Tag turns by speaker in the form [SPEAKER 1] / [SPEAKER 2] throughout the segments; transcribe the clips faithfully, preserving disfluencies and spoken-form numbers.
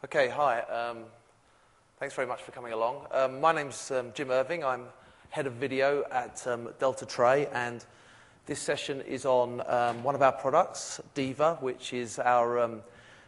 [SPEAKER 1] Okay, hi. Um, thanks very much for coming along. Um, my name's um, Jim Irving. I'm head of video at um, Delta Tray, and this session is on um, one of our products, Diva, which is our um,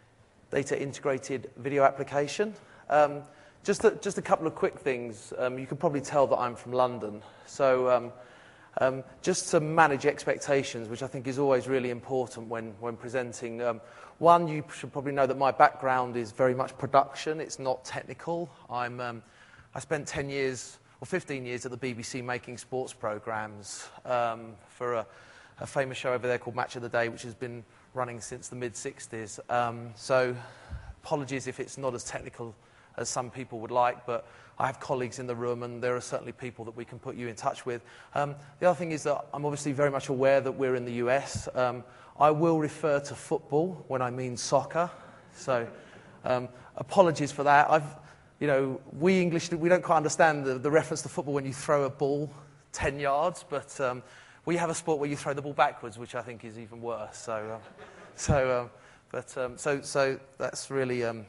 [SPEAKER 1] data integrated video application. Um, just, a, just a couple of quick things. Um, you can probably tell that I'm from London. So um, um, just to manage expectations, which I think is always really important when, when presenting. Um, One, you should probably know that my background is very much production. It's not technical. I'm, um, I spent ten years or fifteen years at the B B C making sports programmes um, for a, a famous show over there called Match of the Day, which has been running since the mid sixties. Um, so apologies if it's not as technical as some people would like, but I have colleagues in the room, and there are certainly people that we can put you in touch with. Um, the other thing is that I'm obviously very much aware that we're in the U S. Um, I will refer to football when I mean soccer, so um, apologies for that. I've, you know, we English, we don't quite understand the, the reference to football when you throw a ball ten yards, but um, we have a sport where you throw the ball backwards, which I think is even worse. So, um, so, um, but um, so, so that's really, um,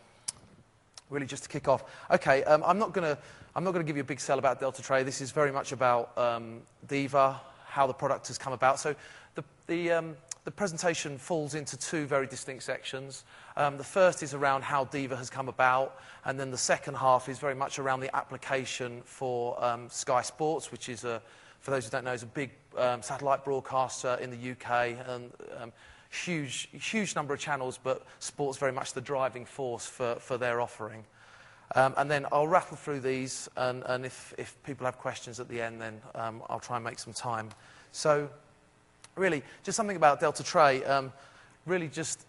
[SPEAKER 1] really just to kick off. Okay, um, I'm not going to, I'm not going to give you a big sell about Delta Tray. This is very much about um, Diva, how the product has come about. So, the the um, The presentation falls into two very distinct sections. Um, the first is around how Diva has come about, and then the second half is very much around the application for um, Sky Sports, which is, a, for those who don't know, is a big um, satellite broadcaster in the U K, and um, huge, huge number of channels, but sports very much the driving force for, for their offering. Um, and then I'll rattle through these, and, and if, if people have questions at the end, then um, I'll try and make some time. So, really, just something about Delta Tray, um, really just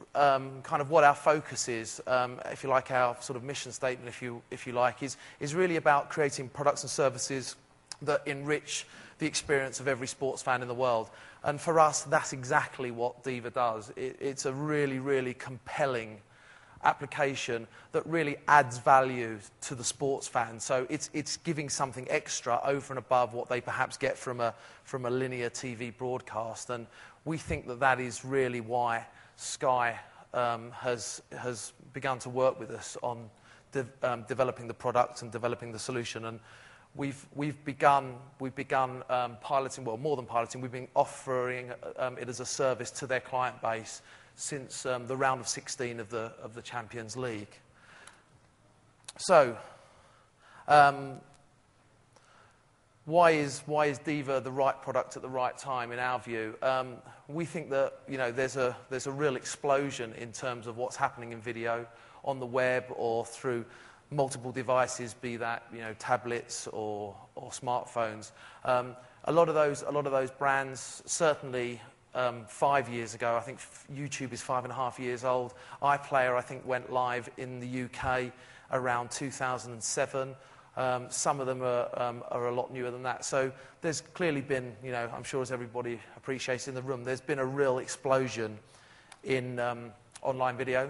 [SPEAKER 1] um, kind of what our focus is, um, if you like, our sort of mission statement, if you, if you like, is, is really about creating products and services that enrich the experience of every sports fan in the world. And for us, that's exactly what Diva does. It, it's a really, really compelling application that really adds value to the sports fan. So it's it's giving something extra over and above what they perhaps get from a from a linear T V broadcast. And we think that that is really why Sky um, has has begun to work with us on de um, developing the product and developing the solution. And we've we've begun we've begun um, piloting, well, more than piloting. We've been offering um, it as a service to their client base since um, the round of sixteen of the, of the Champions League. So, um, why is, why is Diva the right product at the right time, in our view? Um, we think that, you know, there's a, there's a real explosion in terms of what's happening in video on the web or through multiple devices, be that, you know, tablets or, or smartphones. Um, a lot of those, a lot of those brands certainly Um, five years ago, I think YouTube is five and a half years old. iPlayer, I think, went live in the U K around two thousand seven. Um, some of them are, um, are a lot newer than that. So there's clearly been, you know, I'm sure as everybody appreciates in the room, there's been a real explosion in um, online video.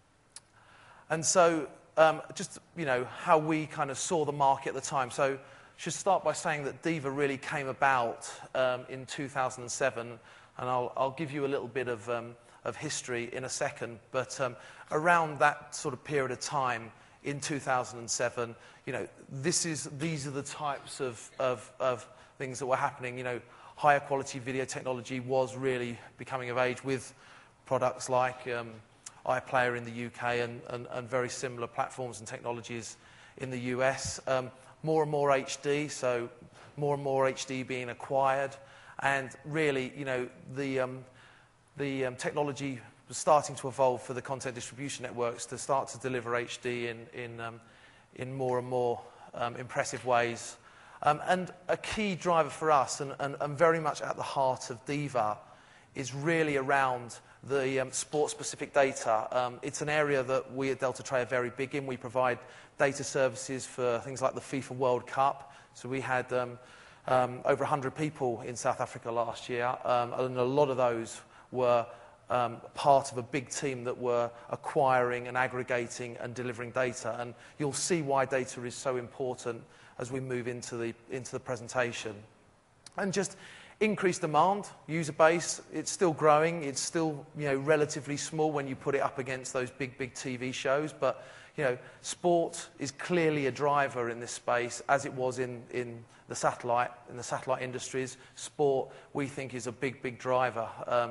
[SPEAKER 1] And so um, just, you know, how we kind of saw the market at the time. So I should start by saying that Diva really came about um, in two thousand seven. And I'll, I'll give you a little bit of, um, of history in a second. But um, around that sort of period of time in two thousand seven, you know, this is, these are the types of, of, of things that were happening. You know, higher quality video technology was really becoming of age with products like um, iPlayer in the U K and, and, and very similar platforms and technologies in the U S. Um, more and more H D, so more and more H D being acquired. And really, you know, the, um, the um, technology was starting to evolve for the content distribution networks to start to deliver H D in, in, um, in more and more um, impressive ways. Um, and a key driver for us, and, and, and very much at the heart of Diva, is really around the um, sports-specific data. Um, it's an area that we at Delta Tray are very big in. We provide data services for things like the FIFA World Cup. So we had Um, Um, over one hundred people in South Africa last year, um, and a lot of those were um, part of a big team that were acquiring and aggregating and delivering data. And you'll see why data is so important as we move into the, into the presentation. And just increased demand, user base, it's still growing. It's still, you know, relatively small when you put it up against those big, big T V shows. But, you know, sport is clearly a driver in this space, as it was in, in the satellite, in the satellite industries. Sport, we think, is a big, big driver um,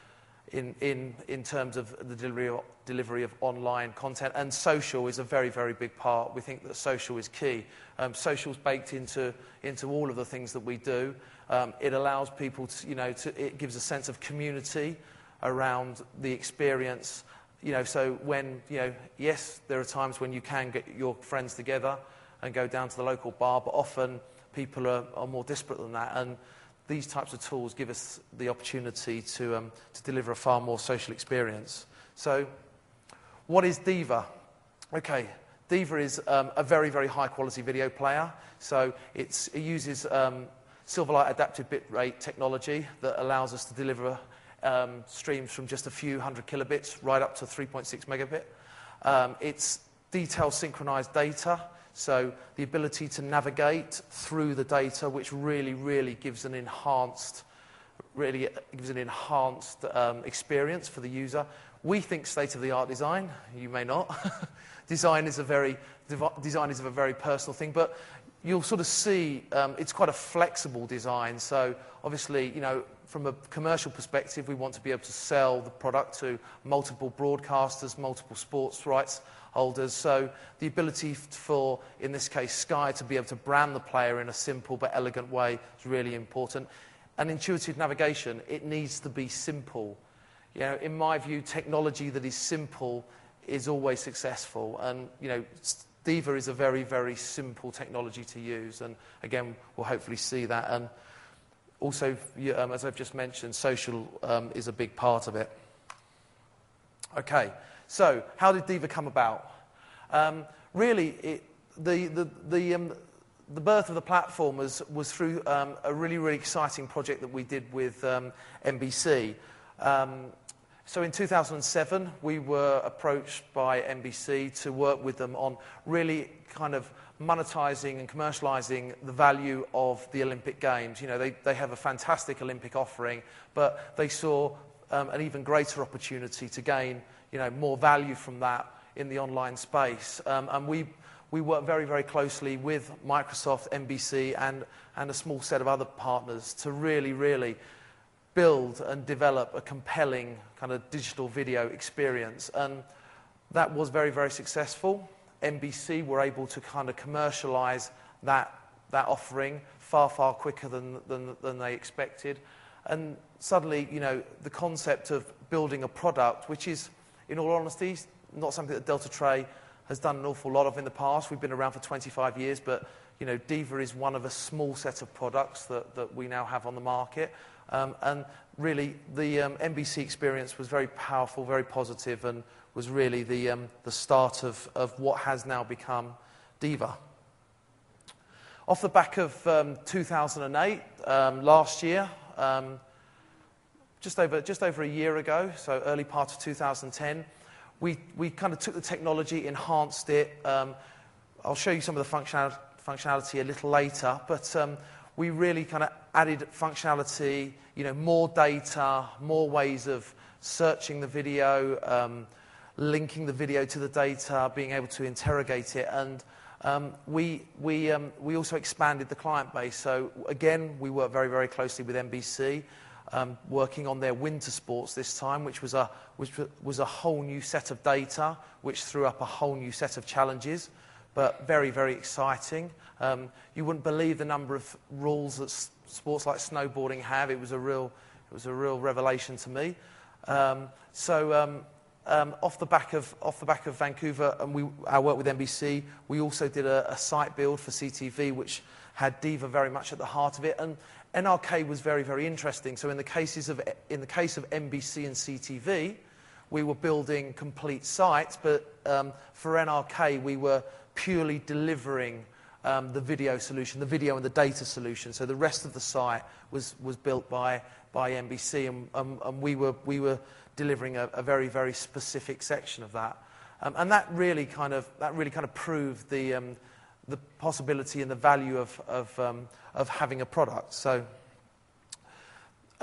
[SPEAKER 1] in, in, in terms of the delivery of, delivery of online content. And social is a very, very big part. We think that social is key. Um, social's baked into, into all of the things that we do. Um, it allows people to, you know, to, it gives a sense of community around the experience. You know, so when, you know, yes, there are times when you can get your friends together and go down to the local bar, but often people are, are more disparate than that. And these types of tools give us the opportunity to, um, to deliver a far more social experience. So what is Diva? Okay, Diva is um, a very, very high-quality video player. So it's, it uses um, Silverlight adaptive bitrate technology that allows us to deliver um, streams from just a few hundred kilobits right up to three point six megabit. Um, it's detail synchronized data, so the ability to navigate through the data, which really, really gives an enhanced, really gives an enhanced um, experience for the user. We think state-of-the-art design. You may not. Design is a very design is a very personal thing, but you'll sort of see um, it's quite a flexible design. So obviously, you know, from a commercial perspective, we want to be able to sell the product to multiple broadcasters, multiple sports rights holders. So the ability for, in this case, Sky, to be able to brand the player in a simple but elegant way is really important. And intuitive navigation, it needs to be simple. You know, in my view, technology that is simple is always successful. And, you know, Diva is a very, very simple technology to use. And again, we'll hopefully see that. And also, um, as I've just mentioned, social um, is a big part of it. Okay, so how did Diva come about? Um, really, it, the, the, the, um, the birth of the platform was, was through um, a really, really exciting project that we did with um, N B C. Um, So in two thousand seven, we were approached by N B C to work with them on really kind of monetizing and commercializing the value of the Olympic Games. You know, they, they have a fantastic Olympic offering, but they saw um, an even greater opportunity to gain, you know, more value from that in the online space. Um, and we, we worked very, very closely with Microsoft, N B C, and, and a small set of other partners to really, really build and develop a compelling kind of digital video experience. And that was very, very successful. N B C were able to kind of commercialize that, that offering far, far quicker than, than, than they expected. And suddenly, you know, the concept of building a product, which is, in all honesty, not something that Delta Tray has done an awful lot of in the past. We've been around for twenty-five years, but, you know, Diva is one of a small set of products that, that we now have on the market. Um, and really, the um, N B C experience was very powerful, very positive, and was really the, um, the start of, of what has now become Diva. Off the back of um, two thousand eight, um, last year, um, just, over, just over a year ago, so early part of two thousand ten, we, we kind of took the technology, enhanced it. Um, I'll show you some of the functionality, functionality a little later, but um, we really kind of added functionality, you know, more data, more ways of searching the video, um, linking the video to the data, being able to interrogate it, and um, we, we, um, we also expanded the client base. So again, we work very, very closely with N B C, um, working on their winter sports this time, which was, a, which was a whole new set of data, which threw up a whole new set of challenges, but very, very exciting. Um, you wouldn't believe the number of rules that s sports like snowboarding have. It was a real, it was a real revelation to me. Um, so um, um, off the back of off the back of Vancouver, and we our work with N B C, we also did a, a site build for C T V, which had Diva very much at the heart of it. And N R K was very, very interesting. So in the cases of in the case of N B C and C T V, we were building complete sites, but um, for N R K, we were purely delivering Um, the video solution, the video and the data solution. So the rest of the site was, was built by, by N B C, and, um, and we, were, we were delivering a, a very, very specific section of that. Um, and that really kind of, that really kind of proved the, um, the possibility and the value of, of, um, of having a product. So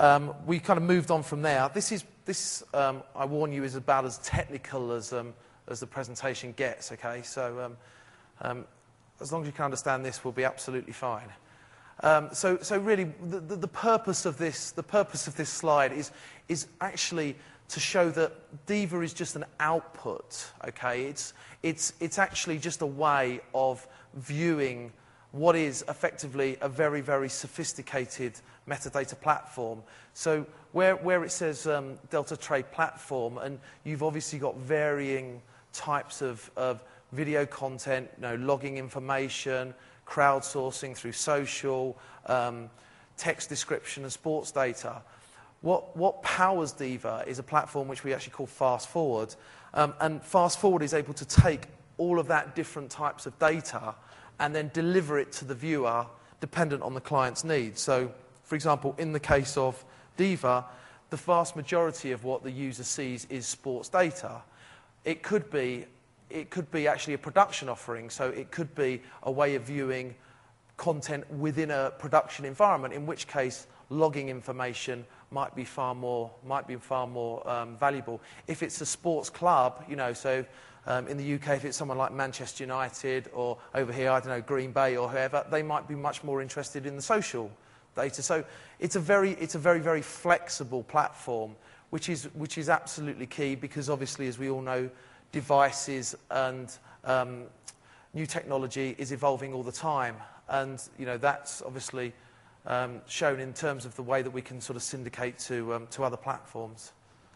[SPEAKER 1] um, we kind of moved on from there. This is, this, um, I warn you, is about as technical as, um, as the presentation gets, okay? So um, um, as long as you can understand this, we'll be absolutely fine. Um, so, so really, the, the, the purpose of this, the purpose of this slide is, is actually to show that Diva is just an output, okay? It's, it's, it's actually just a way of viewing what is effectively a very, very sophisticated metadata platform. So where, where it says um, Delta Tray platform, and you've obviously got varying types of, of video content, you know, logging information, crowdsourcing through social, um, text description and sports data. What, what powers Diva is a platform which we actually call Fast Forward. Um, and Fast Forward is able to take all of that different types of data and then deliver it to the viewer dependent on the client's needs. So, for example, in the case of Diva, the vast majority of what the user sees is sports data. It could be, it could be actually a production offering, so it could be a way of viewing content within a production environment, in which case logging information might be far more, might be far more um, valuable. If it's a sports club, you know, so um, in the U K, if it's someone like Manchester United, or over here, I don't know, Green Bay or whoever, they might be much more interested in the social data. So it's a very, it's a very, very flexible platform, which is, which is absolutely key, because obviously, as we all know, devices and um, new technology is evolving all the time. And, you know, that's obviously um, shown in terms of the way that we can sort of syndicate to, um, to other platforms.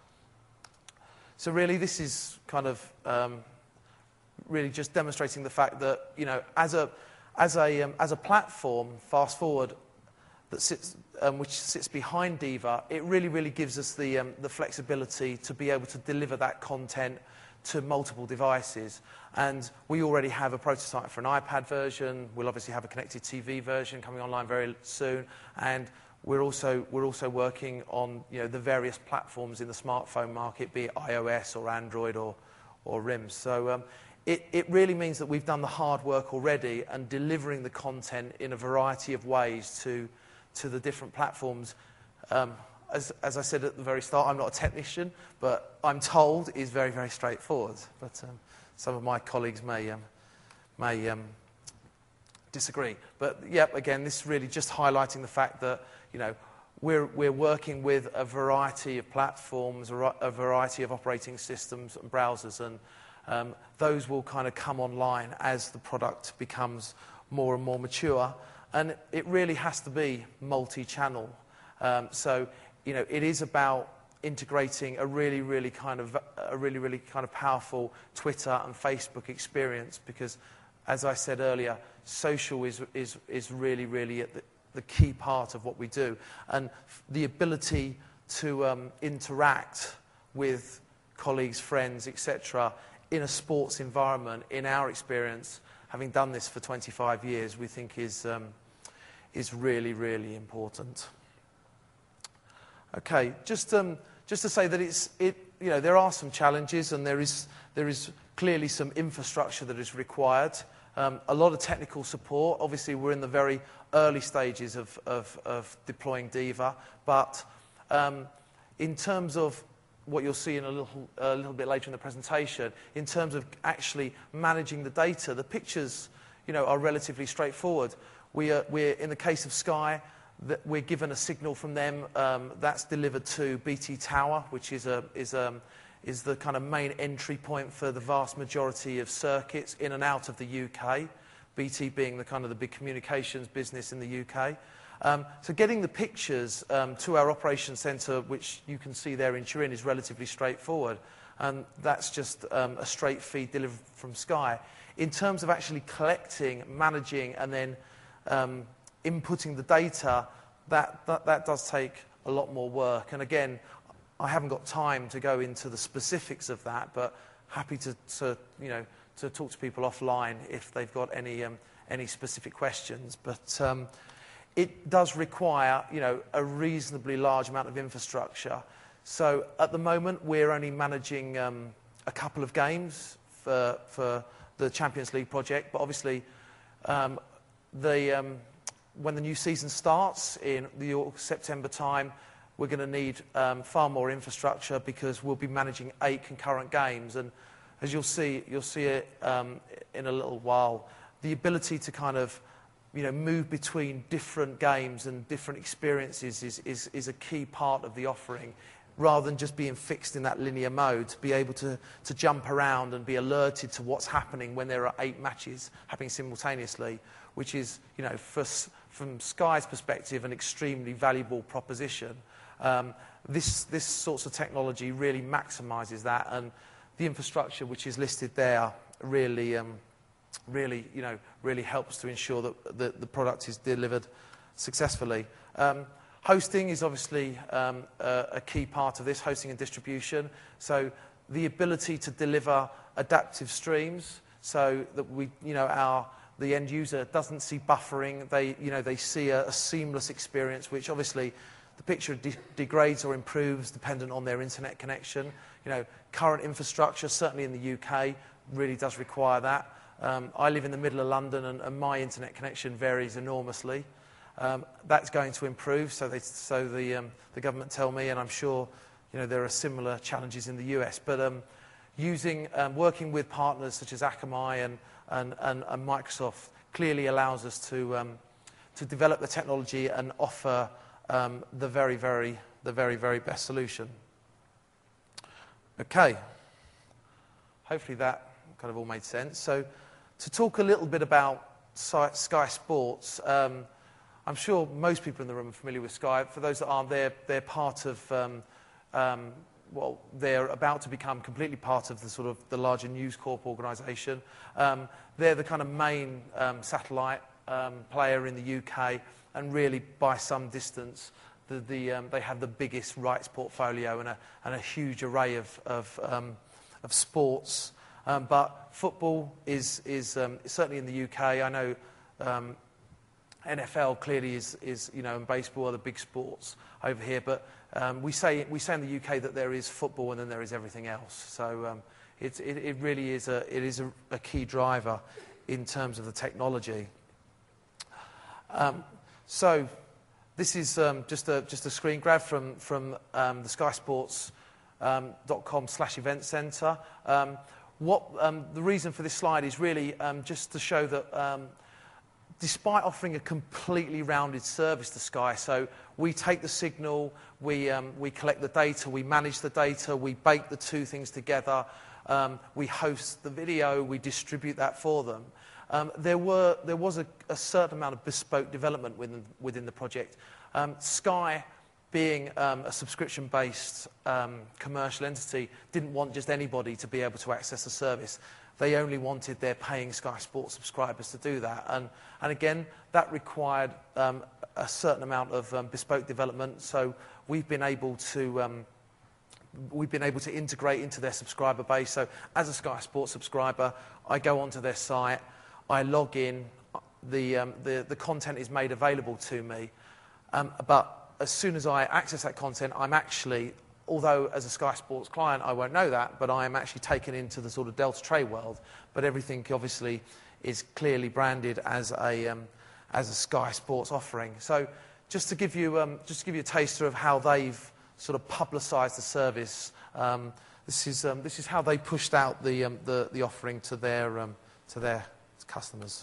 [SPEAKER 1] So really, this is kind of um, really just demonstrating the fact that, you know, as a, as a, um, as a platform, Fast Forward, that sits, um, which sits behind Diva, it really, really gives us the, um, the flexibility to be able to deliver that content to multiple devices. And we already have a prototype for an iPad version. We'll obviously have a connected T V version coming online very soon. And we're also, we're also working on, you know, the various platforms in the smartphone market, be it iOS or Android or, or R I M S. So um, it, it really means that we've done the hard work already and delivering the content in a variety of ways to, to the different platforms. Um, As, as I said at the very start, I'm not a technician, but I'm told is very, very straightforward. But um, some of my colleagues may, um, may um, disagree. But, yeah, again, this is really just highlighting the fact that, you know, we're, we're working with a variety of platforms, a variety of operating systems and browsers, and um, those will kind of come online as the product becomes more and more mature. And it really has to be multi-channel. Um, so, you know, it is about integrating a really, really kind of a really, really kind of powerful Twitter and Facebook experience, because, as I said earlier, social is is is really, really at the, the key part of what we do, and the ability to um, interact with colleagues, friends, et cetera, in a sports environment. In our experience, having done this for twenty-five years, we think is um, is really, really important. Okay, just um, just to say that it's it you know there are some challenges, and there is there is clearly some infrastructure that is required. Um, a lot of technical support. Obviously, we're in the very early stages of of, of deploying Diva, but um, in terms of what you'll see in a little a little bit later in the presentation, in terms of actually managing the data, the pictures you know are relatively straightforward. We are we're in the case of Sky, that we're given a signal from them um, that's delivered to B T Tower, which is a is um is the kind of main entry point for the vast majority of circuits in and out of the U K. B T being the kind of the big communications business in the U K. Um, so getting the pictures um, to our operations centre, which you can see there in Turin, is relatively straightforward, and that's just um, a straight feed delivered from Sky. In terms of actually collecting, managing, and then um, inputting the data, that, that, that does take a lot more work. And again, I haven't got time to go into the specifics of that, but happy to, to you know, to talk to people offline if they've got any, um, any specific questions. But um, it does require, you know, a reasonably large amount of infrastructure. So at the moment, we're only managing um, a couple of games for, for the Champions League project, but obviously um, the... Um, when the new season starts in the September time, we're going to need um, far more infrastructure because we'll be managing eight concurrent games. And as you'll see, you'll see it um, in a little while, the ability to kind of, you know, move between different games and different experiences is, is, is a key part of the offering, rather than just being fixed in that linear mode, to be able to, to jump around and be alerted to what's happening when there are eight matches happening simultaneously, which is, you know, for, from Sky's perspective, an extremely valuable proposition. Um, this, this sorts of technology really maximises that, and the infrastructure which is listed there really, um, really, you know, really helps to ensure that the, the product is delivered successfully. Um, hosting is obviously um, a, a key part of this, hosting and distribution. So the ability to deliver adaptive streams, so that we, you know, our the end user doesn't see buffering. They, you know, they see a, a seamless experience, which obviously the picture de degrades or improves dependent on their internet connection. You know, current infrastructure, certainly in the U K, really does require that. Um, I live in the middle of London, and, and my internet connection varies enormously. Um, that's going to improve, so, they, so the, um, the government tell me, and I'm sure, you know, there are similar challenges in the U S. But um, using, um, working with partners such as Akamai and, and, and, and Microsoft clearly allows us to, um, to develop the technology and offer um, the very, very, the very, very best solution. Okay. Hopefully that kind of all made sense. So, to talk a little bit about Sky Sports, um, I'm sure most people in the room are familiar with Sky. For those that aren't, they're, they're part of, um, um, well, they're about to become completely part of the sort of the larger News Corp organisation. Um, they're the kind of main um, satellite um, player in the U K, and really by some distance, the, the, um, they have the biggest rights portfolio and a, and a huge array of, of, um, of sports. Um, but football is, is um, certainly in the U K. I know um, N F L clearly is, is, you know, and baseball are the big sports over here. But um, we say we say in the U K that there is football and then there is everything else. So um, it, it, it really is a it is a, a key driver in terms of the technology. Um, so this is um, just a just a screen grab from from um, the Sky Sports um, dot com slash event centre. Um, What, um, the reason for this slide is really um, just to show that um, despite offering a completely rounded service to Sky, so we take the signal, we, um, we collect the data, we manage the data, we bake the two things together, um, we host the video, we distribute that for them. Um, there, were, there was a, a certain amount of bespoke development within, within the project. Um, Sky, being um, a subscription-based um, commercial entity, didn't want just anybody to be able to access the service. They only wanted their paying Sky Sports subscribers to do that. And, and again, that required um, a certain amount of um, bespoke development. So we've been able to um, we've been able to integrate into their subscriber base. So as a Sky Sports subscriber, I go onto their site, I log in, the um, the, the content is made available to me, um, but as soon as I access that content, I'm actually, although as a Sky Sports client I won't know that, but I am actually taken into the sort of Delta Tray world. But everything obviously is clearly branded as a um, as a Sky Sports offering. So just to give you um, just to give you a taster of how they've sort of publicised the service, um, this is um, this is how they pushed out the um, the, the offering to their um, to their customers.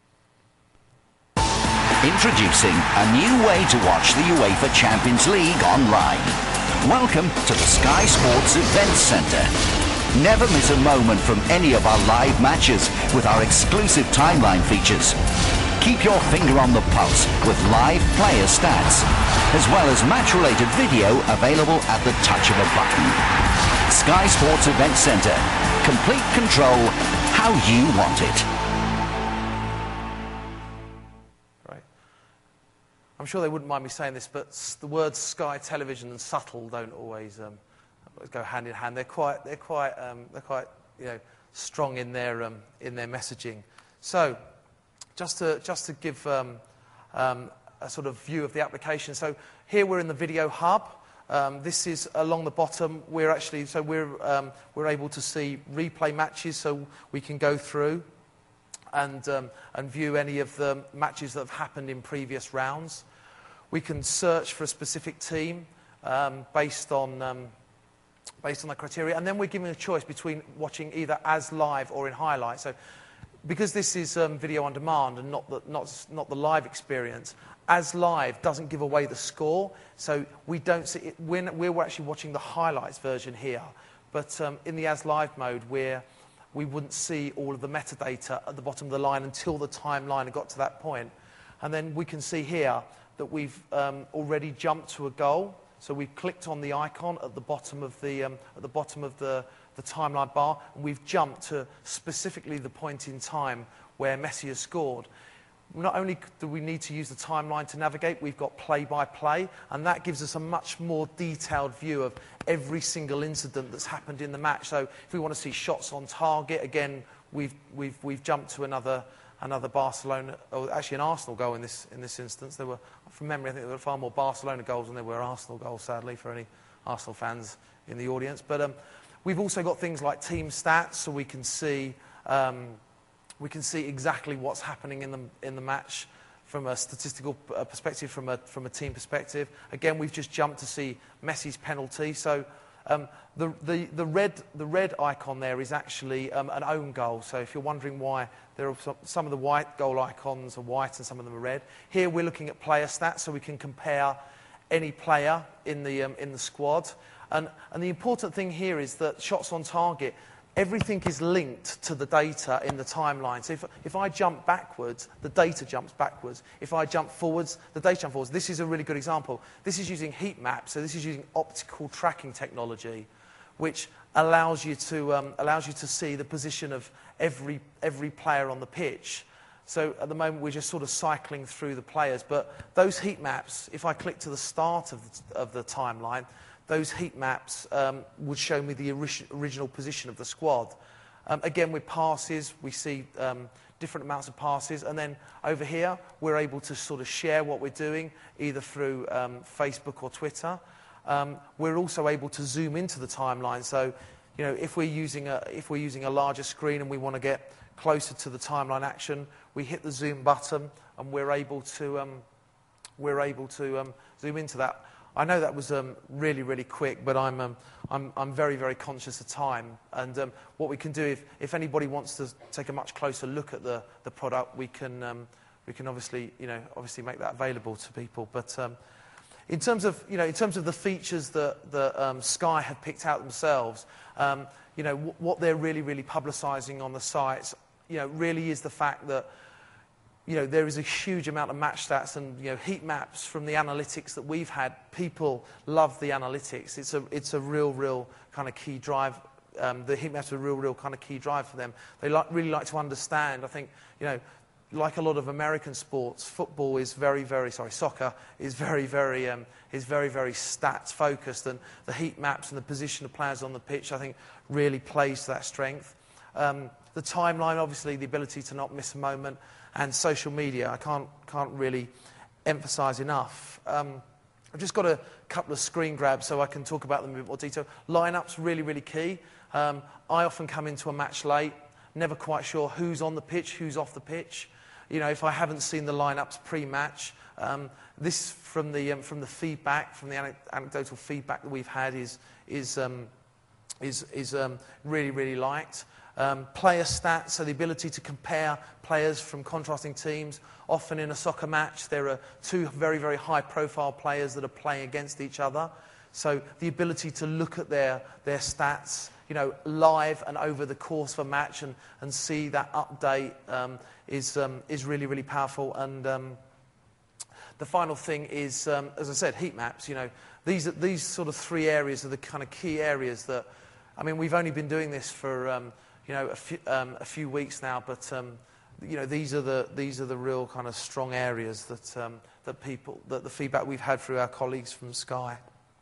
[SPEAKER 2] Introducing a new way to watch the UEFA Champions League online. Welcome to the Sky Sports Events Centre. Never miss a moment from any of our live matches with our exclusive timeline features. Keep your finger on the pulse with live player stats, as well as match-related video available at the touch of a button. Sky Sports Events Centre. Complete control how you want it.
[SPEAKER 1] I'm sure they wouldn't mind me saying this, but the words Sky Television and subtle don't always um, go hand in hand. They're quite, they're quite, um, they're quite, you know, strong in their um, in their messaging. So, just to just to give um, um, a sort of view of the application. So here we're in the video hub. Um, this is along the bottom. We're actually so we're um, we're able to see replay matches, so we can go through and um, and view any of the matches that have happened in previous rounds. We can search for a specific team. um, based on um, based on the criteria, and then we're given a choice between watching either as live or in highlight. So, because this is um, video on demand and not the not not the live experience, as live doesn't give away the score, so we don't see it. We're, we're actually watching the highlights version here, but um, in the as live mode, we're we wouldn't see all of the metadata at the bottom of the line until the timeline had got to that point. And then we can see here that we've um, already jumped to a goal. So we've clicked on the icon at the bottom of the, um, at the, bottom of the, the timeline bar, and we've jumped to specifically the point in time where Messi has scored. Not only do we need to use the timeline to navigate, we've got play-by-play, and that gives us a much more detailed view of every single incident that's happened in the match. So if we want to see shots on target, again, we've, we've, we've jumped to another, another Barcelona, or actually an Arsenal goal in this, in this instance. There were, from memory, I think there were far more Barcelona goals than there were Arsenal goals, sadly, for any Arsenal fans in the audience. But um, we've also got things like team stats, so we can see... Um, We can see exactly what's happening in the, in the match from a statistical uh, perspective, from a, from a team perspective. Again, we've just jumped to see Messi's penalty. So um, the, the, the, red, the red icon there is actually um, an own goal. So if you're wondering why there are some, some of the white goal icons are white and some of them are red, here we're looking at player stats, so we can compare any player in the, um, in the squad. And, and the important thing here is that shots on target, everything is linked to the data in the timeline. So if, if I jump backwards, the data jumps backwards. If I jump forwards, the data jumps forwards. This is a really good example. This is using heat maps, so this is using optical tracking technology, which allows you to, um, allows you to see the position of every, every player on the pitch. So at the moment, we're just sort of cycling through the players. But those heat maps, if I click to the start of the, of the timeline, those heat maps um, would show me the ori original position of the squad. Um, again, with passes, we see um, different amounts of passes. And then over here, we're able to sort of share what we're doing, either through um, Facebook or Twitter. Um, we're also able to zoom into the timeline. So, you know, if we're using a, if we're using a larger screen and we want to get closer to the timeline action, we hit the zoom button and we're able to, um, we're able to um, zoom into that. I know that was um, really, really quick, but I'm, um, I'm, I'm very, very conscious of time. And um, what we can do, if, if anybody wants to take a much closer look at the, the product, we can, um, we can obviously, you know, obviously make that available to people. But um, in terms of, you know, in terms of the features that, that um, Sky have picked out themselves, um, you know, w what they're really, really publicising on the sites, you know, really is the fact that, you know, there is a huge amount of match stats and, you know, heat maps from the analytics that we've had. People love the analytics. It's a, it's a real, real kind of key drive. Um, the heat maps are a real, real kind of key drive for them. They like, really like to understand. I think, you know, like a lot of American sports, football is very, very, sorry, soccer is very, very, um, is very, very stats focused. And the heat maps and the position of players on the pitch, I think, really plays to that strength. Um, the timeline, obviously, the ability to not miss a moment. And social media, I can't, can't really emphasise enough. Um, I've just got a couple of screen grabs so I can talk about them in a bit more detail. Line-up's really, really key. Um, I often come into a match late, never quite sure who's on the pitch, who's off the pitch. You know, if I haven't seen the line-ups pre-match, um, this from the, um, from the feedback, from the ane anecdotal feedback that we've had is, is, um, is, is um, really, really liked. Um, player stats, so the ability to compare players from contrasting teams. Often in a soccer match, there are two very, very high-profile players that are playing against each other. So the ability to look at their, their stats, you know, live and over the course of a match and, and see that update um, is, um, is really, really powerful. And um, the final thing is, um, as I said, heat maps. You know, these, these sort of three areas are the kind of key areas that, I mean, we've only been doing this for... Um, you know, a few, um, a few weeks now, but um, you know, these are the these are the real kind of strong areas that um, that people that the feedback we've had through our colleagues from Sky.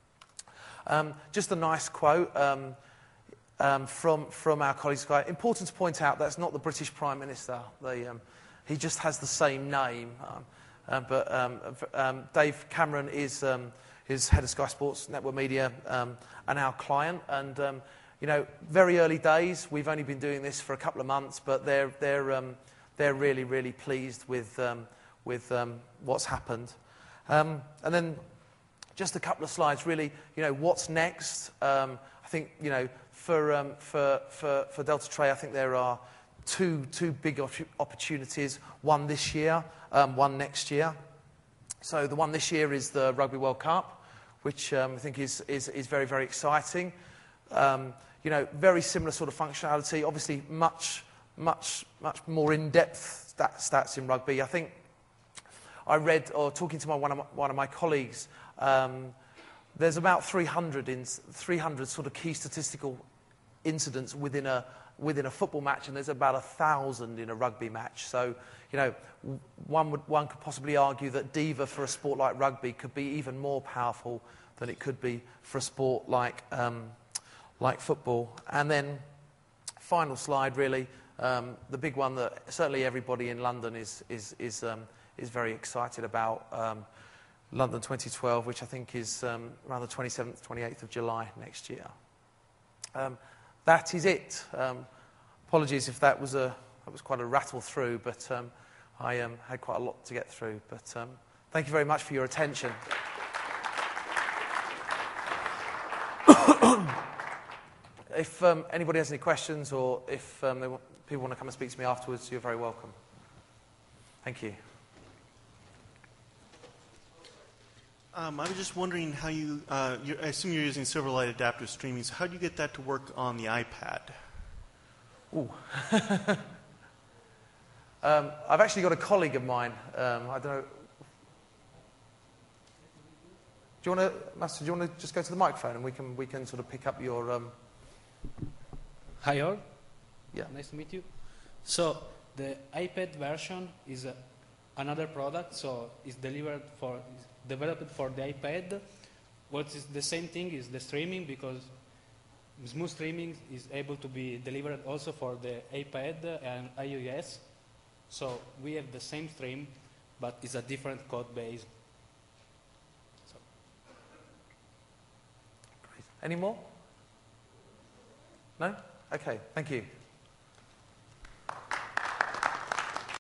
[SPEAKER 1] Um, just a nice quote um, um, from from our colleagues Sky. Important to point out that's not the British Prime Minister. They, um, he just has the same name, um, uh, but um, um, Dave Cameron is um, is head of Sky Sports Network Media um, and our client. And um, you know, very early days. We've only been doing this for a couple of months, but they're they're um, they're really really pleased with um, with um, what's happened. Um, and then just a couple of slides, really, you know, what's next? Um, I think, you know, for, um, for, for, for Delta Tray, I think there are two, two big opportunities, one this year, um, one next year. So the one this year is the Rugby World Cup, which um, I think is, is, is very, very exciting. Um, you know, very similar sort of functionality, obviously much, much, much more in-depth stat, stats in rugby. I think I read, or talking to my, one, of my, one of my colleagues, um, there's about three hundred, in, three hundred sort of key statistical incidents within a, within a football match, and there's about a thousand in a rugby match. So, you know, one, would, one could possibly argue that DIVA for a sport like rugby could be even more powerful than it could be for a sport like, um, like football. And then, final slide, really, um, the big one that certainly everybody in London is, is, is, um, is very excited about, um, London twenty twelve, which I think is um, around the twenty-seventh, twenty-eighth of July next year. Um, that is it. Um, apologies if that was, a, that was quite a rattle through, but um, I um, had quite a lot to get through. But um, thank you very much for your attention. If um, anybody has any questions, or if um, they want, people want to come and speak to me afterwards, you're very welcome. Thank you.
[SPEAKER 3] Um, I was just wondering how you, uh, you're, I assume you're using Silverlight adaptive streaming, so how do you get that to work on the iPad?
[SPEAKER 1] Ooh. um, I've actually got a colleague of mine, um, I don't know. Do you want to, Master, do you want to just go to the microphone and we can, we can sort of pick up your... Um...
[SPEAKER 4] Hi all.
[SPEAKER 1] Yeah.
[SPEAKER 4] Nice to meet you. So, the iPad version is uh, another product, so it's delivered for... developed for the iPad. What is the same thing is the streaming, because smooth streaming is able to be delivered also for the iPad and iOS. So we have the same stream, but it's a different code base. So.
[SPEAKER 1] Great. Any more? No? Okay, thank you.